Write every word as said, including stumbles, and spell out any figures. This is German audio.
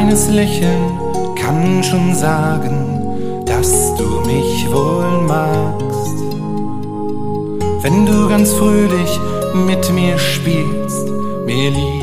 kleines Lächeln kann schon sagen, dass du mich wohl magst. Wenn du ganz fröhlich mit mir spielst, mir lieb